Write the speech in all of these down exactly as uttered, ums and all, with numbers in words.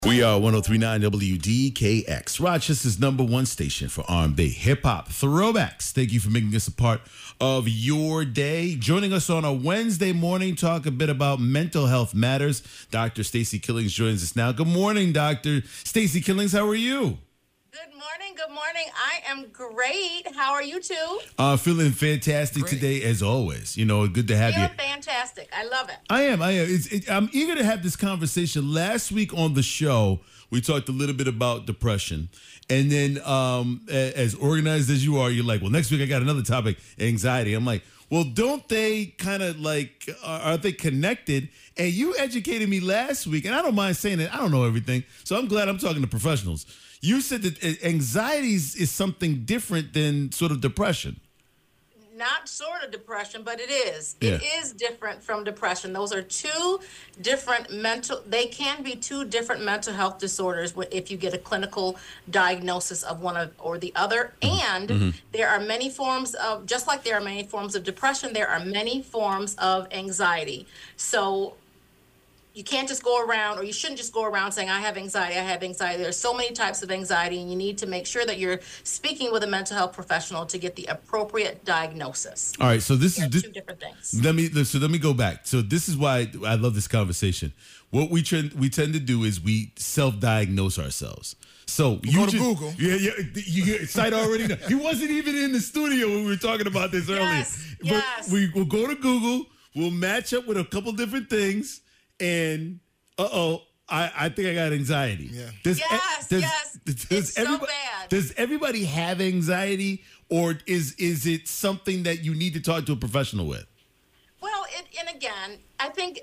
We are one oh three point nine W D K X, Rochester's number one station for R and B, hip-hop, throwbacks. Thank you for making us a part of your day. Joining us on a Wednesday morning, talk a bit about mental health matters. Doctor Stacey Killings joins us now. Good morning, Doctor Stacey Killings. How are you? Good morning. Good morning. I am great. How are you two? Uh, feeling fantastic great. Today, as always. You know, good to have feeling you. Fantastic. I love it. I am. I am. It's, it, I'm eager to have this conversation. Last week on the show, we talked a little bit about depression. And then um, as organized as you are, you're like, well, next week I got another topic, anxiety. I'm like, well, don't they kind of like, are, are they connected? And you educated me last week, and I don't mind saying it. I don't know everything. So I'm glad I'm talking to professionals. You said that anxiety is something different than sort of depression. Not sort of depression, but it is. Yeah. It is different from depression. Those are two different mental, they can be two different mental health disorders if you get a clinical diagnosis of one of, or the other. And mm-hmm. there are many forms of, just like there are many forms of depression, there are many forms of anxiety. So you can't just go around, or you shouldn't just go around saying, I have anxiety, I have anxiety. There's so many types of anxiety, and you need to make sure that you're speaking with a mental health professional to get the appropriate diagnosis. All right, so this They're is this, two different things. Let me so let me go back. So this is why I love this conversation. What we trend we tend to do is we self-diagnose ourselves. So you go to just, Google. Yeah, yeah. You get site already. Know. He wasn't even in the studio when we were talking about this earlier. Yes, but yes. we will go to Google. We'll match up with a couple different things. And uh-oh, I, I think I got anxiety. Yeah. Does, yes, does, yes. Does it's so everybody, bad. Does everybody have anxiety, or is is it something that you need to talk to a professional with? Well, it, and again, I think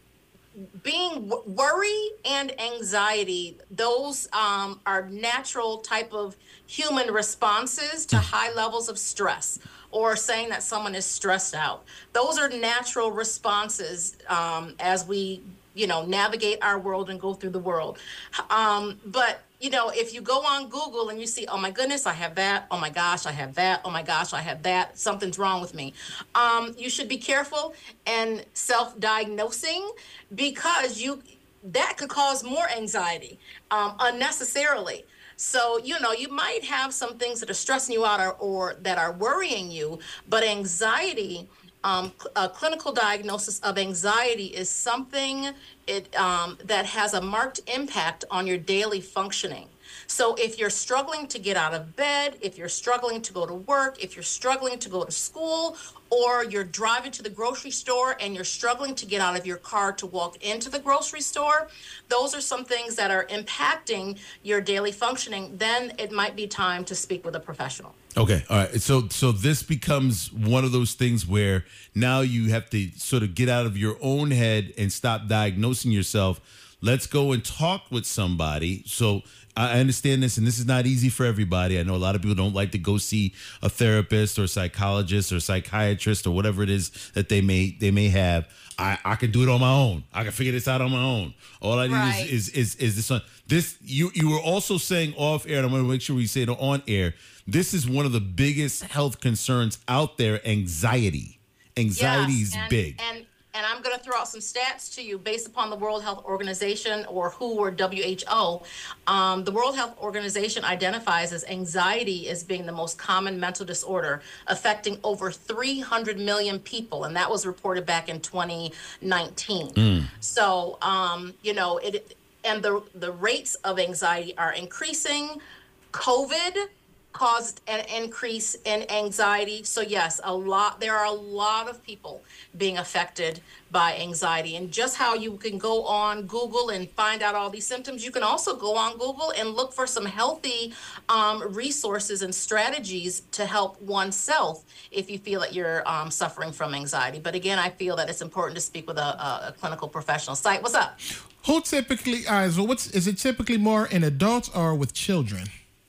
being w- worry and anxiety, those um, are natural type of human responses to high levels of stress, or saying that someone is stressed out. Those are natural responses um, as we, you know, navigate our world and go through the world. Um, but, you know, if you go on Google and you see, oh my goodness, I have that. Oh my gosh, I have that. Oh my gosh, I have that. Something's wrong with me. Um, you should be careful and self-diagnosing, because you that could cause more anxiety um, unnecessarily. So, you know, you might have some things that are stressing you out, or, or that are worrying you, but anxiety, um, a clinical diagnosis of anxiety is something it um, that has a marked impact on your daily functioning. So if you're struggling to get out of bed, if you're struggling to go to work, if you're struggling to go to school, or you're driving to the grocery store and you're struggling to get out of your car to walk into the grocery store, those are some things that are impacting your daily functioning, then it might be time to speak with a professional. Okay, all right. So so this becomes one of those things where now you have to sort of get out of your own head and stop diagnosing yourself. Let's go and talk with somebody. So I understand this, and this is not easy for everybody. I know a lot of people don't like to go see a therapist or a psychologist or psychiatrist or whatever it is that they may they may have. I, I can do it on my own. I can figure this out on my own. All I need Right. is, is is is this one. This you you were also saying off air, and I'm going to make sure we say it on air. This is one of the biggest health concerns out there. Anxiety. Anxiety Yes, is and, big. And and I'm going to throw out some stats to you based upon the World Health Organization, or W H O, or W H O. Um, the World Health Organization identifies as anxiety as being the most common mental disorder, affecting over three hundred million people, and that was reported back in twenty nineteen. Mm. So, um, you know, it and the the rates of anxiety are increasing. COVID caused an increase in anxiety. So yes, a lot, there are a lot of people being affected by anxiety. And just how you can go on Google and find out all these symptoms, you can also go on Google and look for some healthy um, resources and strategies to help oneself if you feel that you're um, suffering from anxiety. But again, I feel that it's important to speak with a, a, a clinical professional. Site, what's up? Who typically, uh, so what's, is it typically more in adults or with children?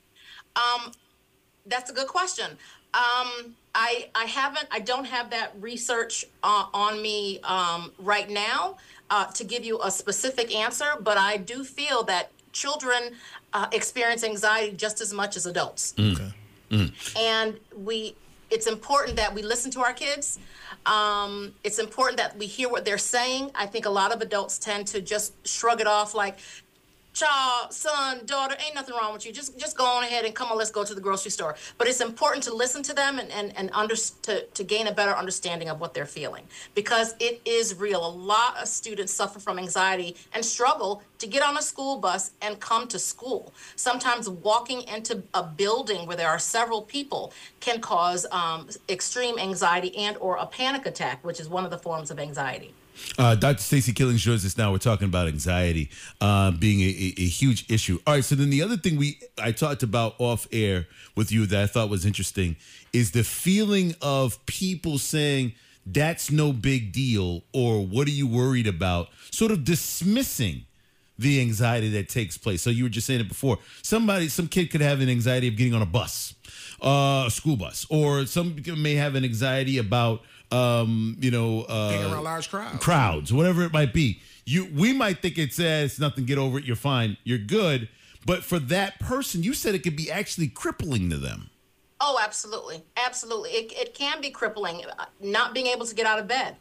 Um, That's a good question. Um, I I haven't, I don't have that research uh, on me um, right now uh, to give you a specific answer, but I do feel that children uh, experience anxiety just as much as adults. Mm. Okay. Mm. And we, it's important that we listen to our kids. Um, it's important that we hear what they're saying. I think a lot of adults tend to just shrug it off like, child, son, daughter, ain't nothing wrong with you. Just just go on ahead and come on, let's go to the grocery store. But it's important to listen to them and, and, and under, to, to gain a better understanding of what they're feeling, because it is real. A lot of students suffer from anxiety and struggle to get on a school bus and come to school. Sometimes walking into a building where there are several people can cause um, extreme anxiety and or a panic attack, which is one of the forms of anxiety. Uh, Doctor Stacey Killings joins us now. We're talking about anxiety uh, being a, a, a huge issue. All right, so then the other thing we I talked about off air with you that I thought was interesting is the feeling of people saying that's no big deal, or what are you worried about, sort of dismissing the anxiety that takes place. So you were just saying it before. Somebody, some kid could have an anxiety of getting on a bus, uh, a school bus, or some may have an anxiety about Um, you know, uh, being around large crowds, crowds, whatever it might be. You, we might think it says nothing. Get over it. You're fine. You're good. But for that person, you said it could be actually crippling to them. Oh, absolutely, absolutely. It it can be crippling. Not being able to get out of bed.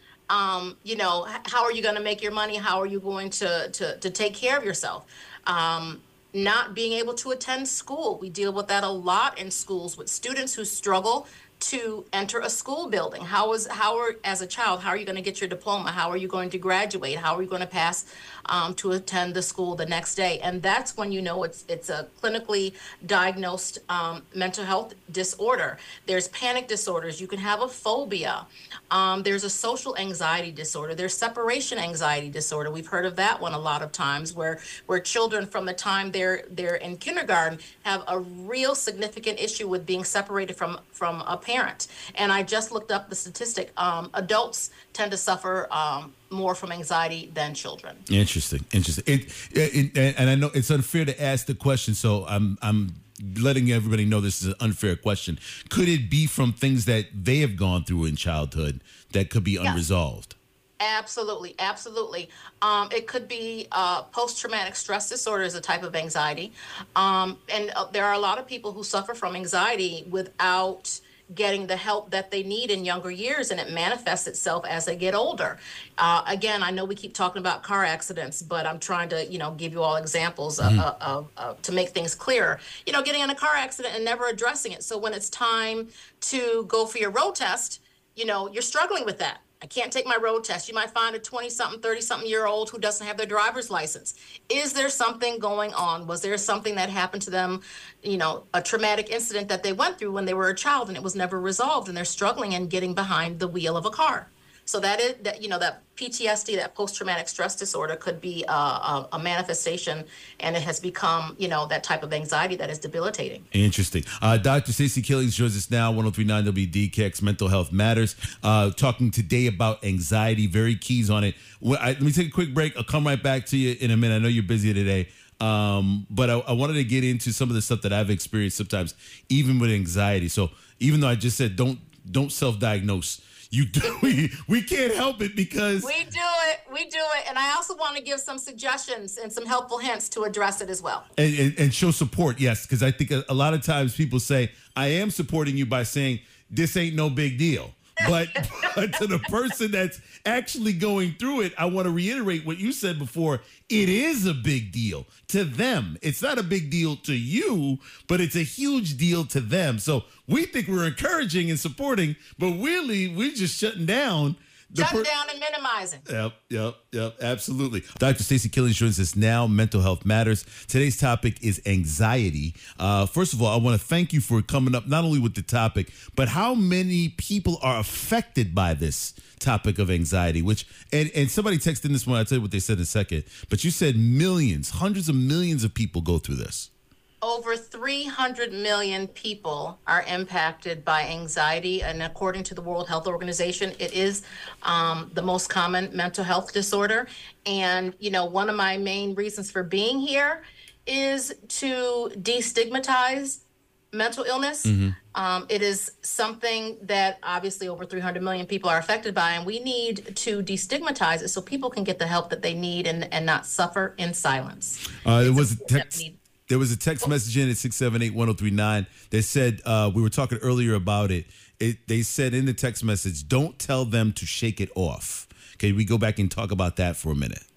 Um, you know, how are you going to make your money? How are you going to to to take care of yourself? Um, not being able to attend school. We deal with that a lot in schools with students who struggle to enter a school building. How is how are as a child, how are you going to get your diploma? How are you going to graduate? How are you going to pass um, to attend the school the next day? And that's when you know it's it's a clinically diagnosed um, mental health disorder. There's panic disorders. You can have a phobia. Um, there's a social anxiety disorder. There's separation anxiety disorder. We've heard of that one a lot of times, where where children from the time they're they're in kindergarten have a real significant issue with being separated from from a parent. And I just looked up the statistic. Um, adults tend to suffer um, more from anxiety than children. Interesting, interesting. It, it, it, and I know it's unfair to ask the question, so I'm I'm letting everybody know this is an unfair question. Could it be from things that they have gone through in childhood that could be unresolved? Yes. Absolutely, absolutely. Um, it could be uh, post-traumatic stress disorder is a type of anxiety. Um, and uh, there are a lot of people who suffer from anxiety without getting the help that they need in younger years, and it manifests itself as they get older. Uh, again, I know we keep talking about car accidents, but I'm trying to, you know, give you all examples mm-hmm. of, of, of, to make things clearer. You know, getting in a car accident and never addressing it. So when it's time to go for your road test, you know, you're struggling with that. I can't take my road test. You might find a twenty-something, thirty-something year old who doesn't have their driver's license. Is there something going on? Was there something that happened to them, you know, a traumatic incident that they went through when they were a child and it was never resolved, and they're struggling and getting behind the wheel of a car? So that is that, you know, that P T S D, that post-traumatic stress disorder, could be a, a, a manifestation, and it has become, you know, that type of anxiety that is debilitating. Interesting. Uh, Doctor Stacey Killings joins us now, one oh three point nine W D K X, Mental Health Matters, uh, talking today about anxiety, very keys on it. Well, I, let me take a quick break. I'll come right back to you in a minute. I know you're busy today. Um, but I, I wanted to get into some of the stuff that I've experienced sometimes, even with anxiety. So even though I just said don't don't self-diagnose, You do. We, we can't help it because we do it. We do it. And I also want to give some suggestions and some helpful hints to address it as well. And, and, and show support. Yes. Because I think a, a lot of times people say, I am supporting you by saying this ain't no big deal. But, but to the person that's actually going through it, I want to reiterate what you said before. It is a big deal to them. It's not a big deal to you, but it's a huge deal to them. So we think we're encouraging and supporting, but really we're just shutting down. Shutting per- down and minimizing. Yep, yep, yep, absolutely. Doctor Stacey Killings joins us now. Mental Health Matters. Today's topic is anxiety. Uh, first of all, I want to thank you for coming up not only with the topic, but how many people are affected by this topic of anxiety, which, and, and somebody texted in this one, I'll tell you what they said in a second, but you said millions, hundreds of millions of people go through this. Over three hundred million people are impacted by anxiety, and according to the World Health Organization, it is um, the most common mental health disorder. And, you know, one of my main reasons for being here is to destigmatize mental illness. Mm-hmm. Um, it is something that obviously over three hundred million people are affected by, and we need to destigmatize it so people can get the help that they need and, and not suffer in silence. Uh, there was a text. There was a text message in at six seven eight, one oh three nine that said, uh, we were talking earlier about it. it. They said in the text message, don't tell them to shake it off. Okay, we go back and talk about that for a minute.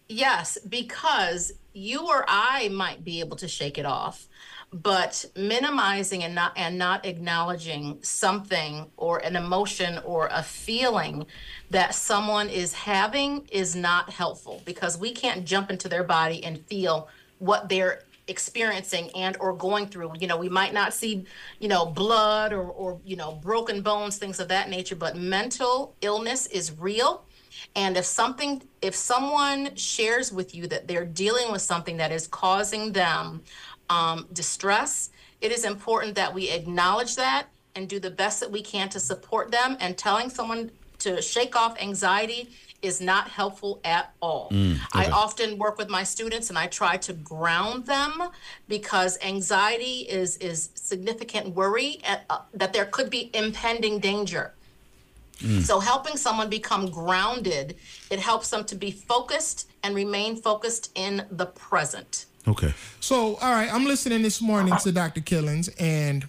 Yes, because you or I might be able to shake it off, but minimizing and not and not acknowledging something or an emotion or a feeling that someone is having is not helpful, because we can't jump into their body and feel what they're experiencing and or going through. You know, we might not see, you know, blood or or you know, broken bones, things of that nature, but mental illness is real. And if something, if someone shares with you that they're dealing with something that is causing them um, distress, it is important that we acknowledge that and do the best that we can to support them. And telling someone to shake off anxiety is not helpful at all. Mm, okay. I often work with my students and I try to ground them, because anxiety is is significant worry at, uh, that there could be impending danger. Mm. So helping someone become grounded, it helps them to be focused and remain focused in the present. Okay. So, all right, I'm listening this morning to Doctor Killins, and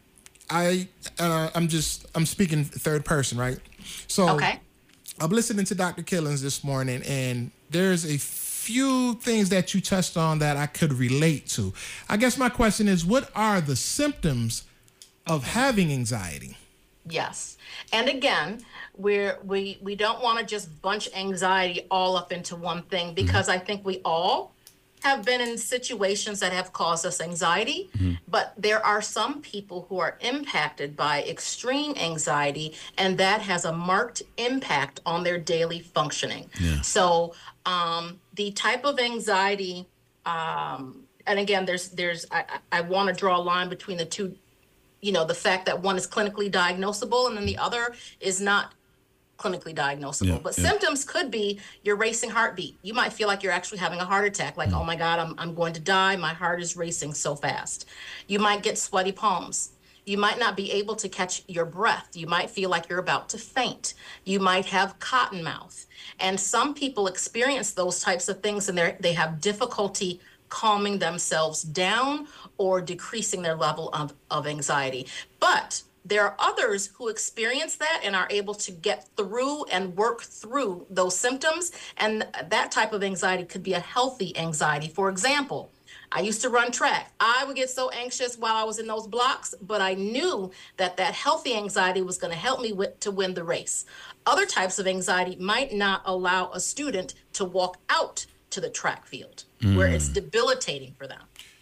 I, uh, I'm just, I'm speaking third person, right? So, okay. I'm listening to Doctor Killins this morning, and there's a few things that you touched on that I could relate to. I guess my question is, what are the symptoms of having anxiety? Yes. And again, we're, we we don't want to just bunch anxiety all up into one thing, because mm-hmm. I think we all have been in situations that have caused us anxiety. Mm-hmm. But there are some people who are impacted by extreme anxiety, and that has a marked impact on their daily functioning. Yeah. So um, the type of anxiety, um, and again, there's there's I, I want to draw a line between the two. You know, the fact that one is clinically diagnosable and then the other is not clinically diagnosable. Yeah, but yeah. symptoms could be your racing heartbeat. You might feel like you're actually having a heart attack, like, mm. oh my God, I'm I'm going to die. My heart is racing so fast. You might get sweaty palms. You might not be able to catch your breath. You might feel like you're about to faint. You might have cotton mouth. And some people experience those types of things, and they they have difficulty calming themselves down or decreasing their level of, of anxiety. But there are others who experience that and are able to get through and work through those symptoms. And that type of anxiety could be a healthy anxiety. For example, I used to run track. I would get so anxious while I was in those blocks, but I knew that that healthy anxiety was going to help me with, to win the race. Other types of anxiety might not allow a student to walk out to the track field, mm. where it's debilitating for them.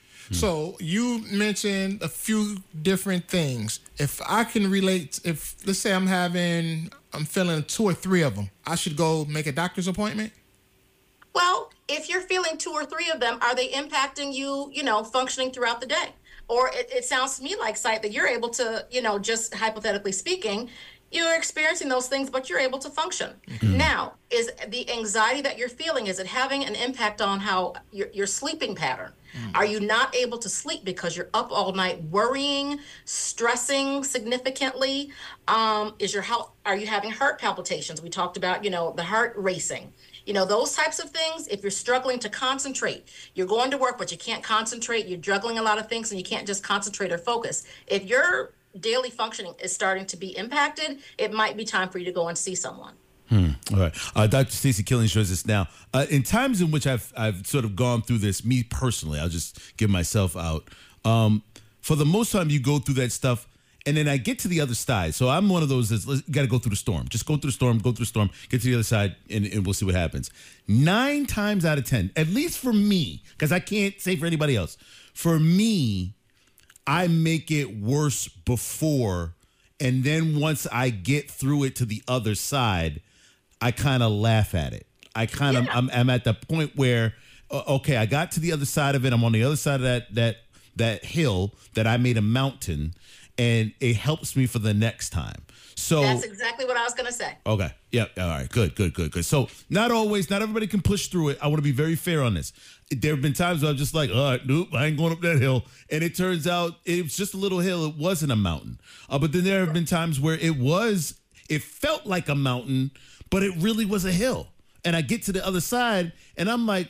So you mentioned a few different things. If I can relate, if let's say I'm having, I'm feeling two or three of them, I should go make a doctor's appointment? Well, if you're feeling two or three of them, are they impacting you, you know, functioning throughout the day? Or it, it sounds to me like, Sight, that you're able to, you know, just hypothetically speaking, you're experiencing those things, but you're able to function. Mm-hmm. Now, is the anxiety that you're feeling, is it having an impact on how your, your sleeping pattern? Mm. Are you not able to sleep because you're up all night worrying, stressing significantly? Um, is your health, are you having heart palpitations? We talked about, you know, the heart racing. You know, those types of things. If you're struggling to concentrate, you're going to work, but you can't concentrate, you're juggling a lot of things and you can't just concentrate or focus. If your daily functioning is starting to be impacted, it might be time for you to go and see someone. Hmm. All right. Uh, Doctor Stacey Killins shows us now. Uh, in times in which I've I've sort of gone through this, me personally, I'll just give myself out. Um, for the most time, you go through that stuff, and then I get to the other side. So I'm one of those that's, you got to go through the storm. Just go through the storm, go through the storm, get to the other side, and, and we'll see what happens. Nine times out of ten, at least for me, because I can't say for anybody else, for me, I make it worse before, and then once I get through it to the other side, I kind of laugh at it. I kind of, yeah. I'm, I'm at the point where, uh, okay, I got to the other side of it. I'm on the other side of that that that hill that I made a mountain, and it helps me for the next time. So that's exactly what I was going to say. Okay. Yeah. All right. Good, good, good, good. So not always, not everybody can push through it. I want to be very fair on this. There have been times where I'm just like, all right, nope, I ain't going up that hill. And it turns out it was just a little hill. It wasn't a mountain. Uh, but then there have been times where it was, it felt like a mountain, but it really was a hill. And I get to the other side and I'm like,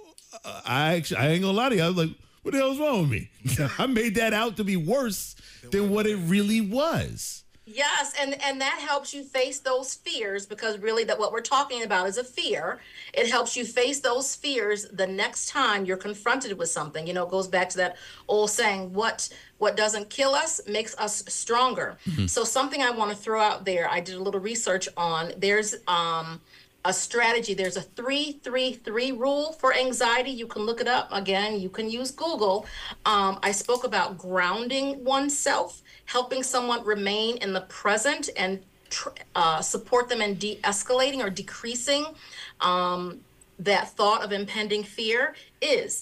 I actually, I ain't gonna lie to you. I was like, what the hell's wrong with me? I made that out to be worse than what it really was. Yes, and and that helps you face those fears, because really that what we're talking about is a fear. It helps you face those fears the next time you're confronted with something. You know, it goes back to that old saying, what what doesn't kill us makes us stronger. Mm-hmm. So something I want to throw out there, I did a little research on. There's um a strategy. There's a three three three rule for anxiety. You can look it up. Again, you can use Google. Um, I spoke about grounding oneself, helping someone remain in the present and tr- uh, support them in de-escalating or decreasing um, that thought of impending fear. Is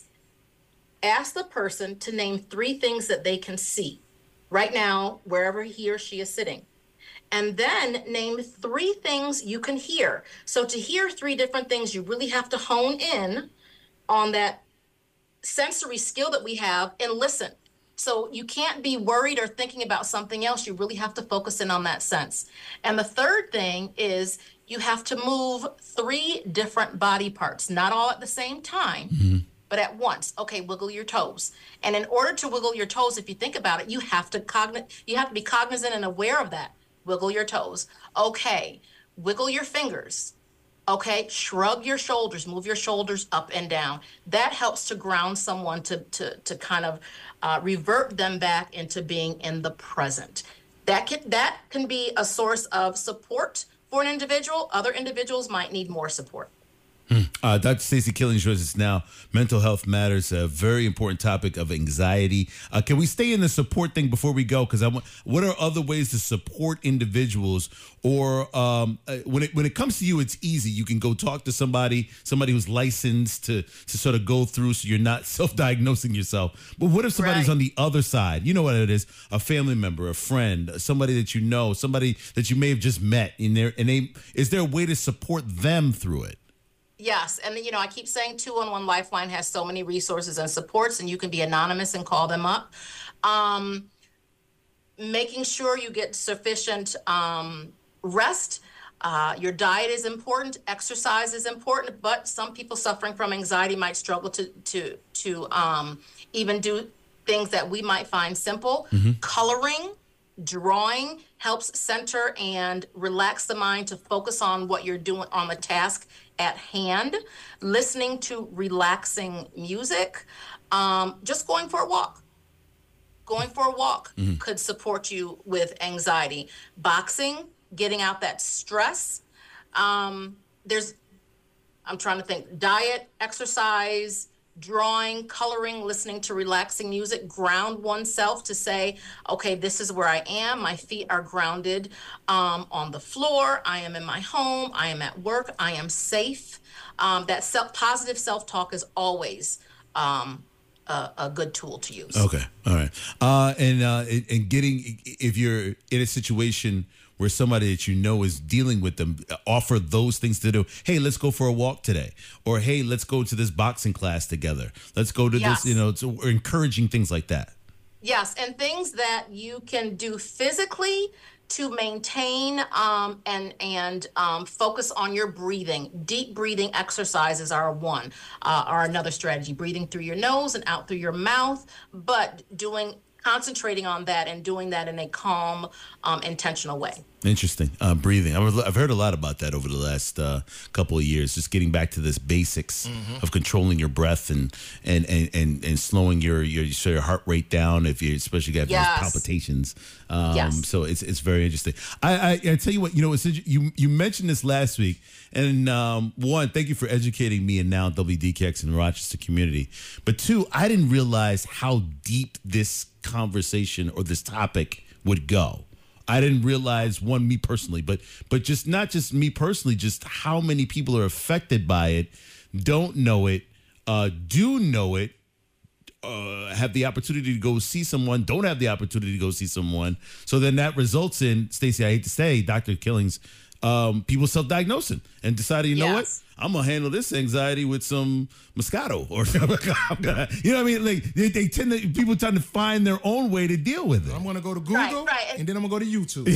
ask the person to name three things that they can see right now, wherever he or she is sitting. And then name three things you can hear. So to hear three different things, you really have to hone in on that sensory skill that we have and listen. So you can't be worried or thinking about something else. You really have to focus in on that sense. And the third thing is you have to move three different body parts, not all at the same time, mm-hmm. but at once. Okay, wiggle your toes. And in order to wiggle your toes, if you think about it, you have to cogn- you have to be cognizant and aware of that. Wiggle your toes. Okay, wiggle your fingers. Okay, shrug your shoulders, move your shoulders up and down. That helps to ground someone, to to to kind of uh, revert them back into being in the present. That can that can be a source of support for an individual. Other individuals might need more support. Uh, Doctor Stacey Killings joins us now. Mental health matters, a very important topic of anxiety. Uh, can we stay in the support thing before we go? Because I want, what are other ways to support individuals? Or um, uh, when it when it comes to you, it's easy. You can go talk to somebody, somebody who's licensed to to sort of go through, so you're not self-diagnosing yourself. But what if somebody's right. on the other side? You know what it is: a family member, a friend, somebody that you know, somebody that you may have just met in there. And they, is there a way to support them through it? Yes. And, you know, I keep saying two one one Lifeline has so many resources and supports, and you can be anonymous and call them up. Um, making sure you get sufficient um, rest. Uh, your diet is important. Exercise is important. But some people suffering from anxiety might struggle to to to um, even do things that we might find simple. Mm-hmm. Coloring, drawing helps center and relax the mind to focus on what you're doing, on the task at hand. Listening to relaxing music, um, just going for a walk. Going for a walk mm-hmm. could support you with anxiety. Boxing, getting out that stress. Um, there's, I'm trying to think, diet, exercise, drawing, coloring, listening to relaxing music, ground oneself to say, okay, this is where I am. My feet are grounded um, on the floor. I am in my home. I am at work. I am safe. Um, that self positive self-talk is always um, a, a good tool to use. Okay. All right. Uh, and, uh, and getting, if you're in a situation where somebody that you know is dealing with them, offer those things to do. Hey, let's go for a walk today. Or, hey, let's go to this boxing class together. Let's go to yes. this, you know, to, or encouraging things like that. Yes, and things that you can do physically to maintain um, and and um, focus on your breathing. Deep breathing exercises are one, uh, are another strategy. Breathing through your nose and out through your mouth, but doing concentrating on that and doing that in a calm, um, intentional way. Interesting. Uh, breathing. I've, I've heard a lot about that over the last uh, couple of years, just getting back to this basics mm-hmm. of controlling your breath and and, and, and, and slowing your, your so your heart rate down if you especially got yes. palpitations. Um, yes. So it's it's very interesting. I, I, I tell you what, you know, it's, you you mentioned this last week, and um, one, thank you for educating me and now W D K X in the Rochester community. But two, I didn't realize how deep this conversation or this topic would go. I didn't realize, one, me personally, but but just not just me personally, just how many people are affected by it, don't know it, uh, do know it, uh, have the opportunity to go see someone, don't have the opportunity to go see someone. So then that results in, Stacey, I hate to say, Doctor Killings, um, people self-diagnosing and deciding, you know what? I'm gonna handle this anxiety with some Moscato, or I'm gonna, you know what I mean? Like they, they tend to people tend to find their own way to deal with it. I'm gonna go to Google, right, right. and then I'm gonna go to YouTube.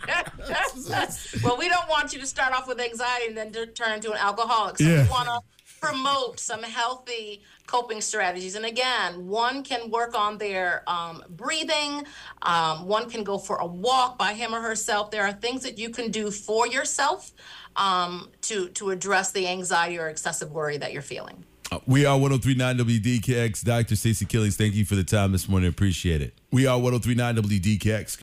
Well, we don't want you to start off with anxiety and then to turn into an alcoholic. So yeah. we wanna promote some healthy coping strategies. And again, one can work on their um, breathing. Um, one can go for a walk by him or herself. There are things that you can do for yourself um, to, to address the anxiety or excessive worry that you're feeling. We are one oh three point nine W D K X. Doctor Stacey Killings, thank you for the time this morning. Appreciate it. We are one oh three point nine W D K X.